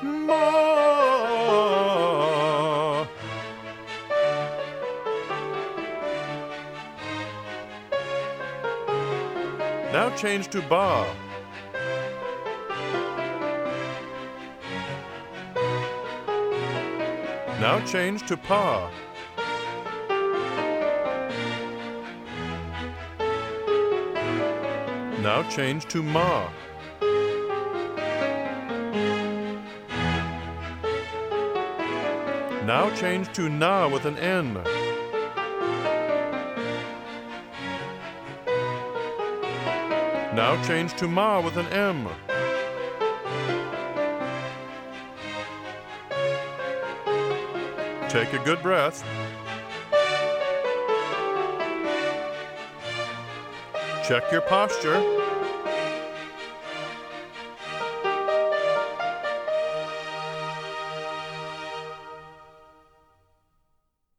Ma. Now change to ba. Now change to pa. Now change to ma. Now change to na with an N. Now change to ma with an M. Take a good breath. Check your posture.